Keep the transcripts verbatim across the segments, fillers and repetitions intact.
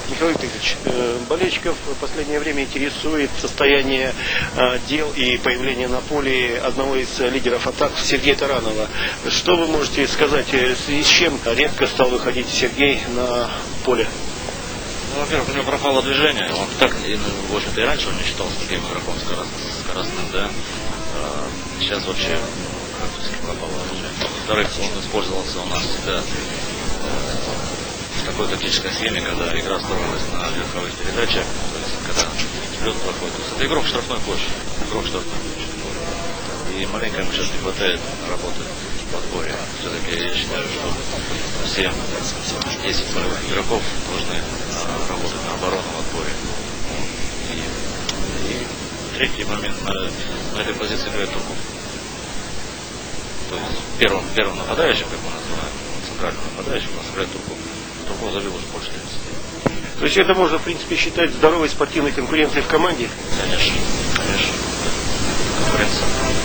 Михаил Викторович, болельщиков в последнее время интересует состояние дел и появление на поле одного из лидеров атак Сергея Таранова. Что вы можете сказать, в связи с чем редко стал выходить Сергей на поле? Ну, во-первых, у него пропало движение. Он так, в общем-то, и раньше он не считался таким игроком скоростным, да. А сейчас вообще практически пропало движение. Во-вторых, он использовался у нас всегда в такой тактической схеме, когда игра строилась на верховых передачах, то есть когда лед проходит. То есть это игрок штрафной площади. Игрок штрафной площади. И маленько ему сейчас не хватает работы в подборе. Все-таки я считаю, что все десять полевых игроков должны а, работать на оборону в отборе. И, и третий момент, на, на этой позиции играет Турков. То есть первым, первым нападающим, как мы называем, центральным нападающим, у нас играет Турков. Турков забил уже больше тридцати. То есть это можно, в принципе, считать здоровой спортивной конкуренцией в команде? Конечно, конечно. Конкуренция.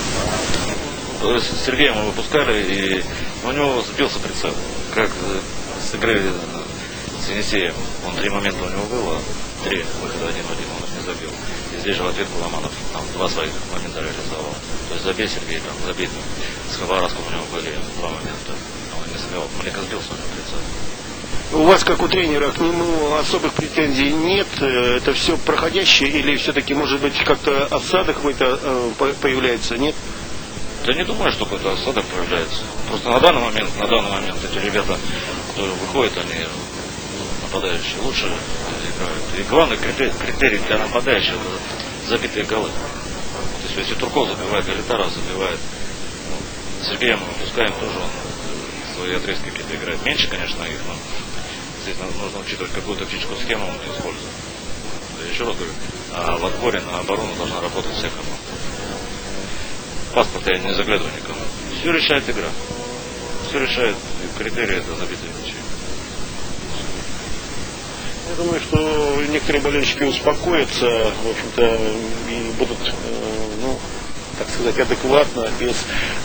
С Сергеем мы выпускали, и у него сбился прицел. Как с игры с Енисеем. Он три момента у него было, три выхода один в один, он их не забил. И здесь же в ответ Ломанов там два своих момента реализовал. То есть забей Сергей, там забей. С Хабаровском у него были два момента. Он не забил. Маленько сбился у него прицел. У вас, как у тренера, к нему особых претензий нет? Это все проходящее или все-таки, может быть, как-то осадок какой-то появляется, нет? Я не думаю, что какой-то осадок появляется. Просто на данный момент, на данный момент эти ребята, которые выходят, они нападающие лучше играют. И главный критерий, критерий для нападающих — это забитые голы. То есть если Турков забивает, Галитаров забивает, ну, Сергея мы выпускаем, тоже он свои отрезки какие-то играет. Меньше, конечно, их, но здесь нужно учитывать, какую тактическую схему он использует. Я еще раз говорю, а в отборе на оборону должна работать вся команда. Паспорт я не заглядываю никому. Все решает игра. Все решает. Критерии — это забитые мячи. Я думаю, что некоторые болельщики успокоятся, в общем-то, и будут, ну, так сказать, адекватно, без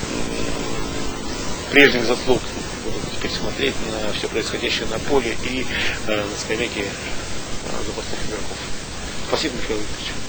прежних заслуг будут теперь смотреть на все происходящее на поле и на скамейке запасных игроков. Спасибо, Михаил Викторович.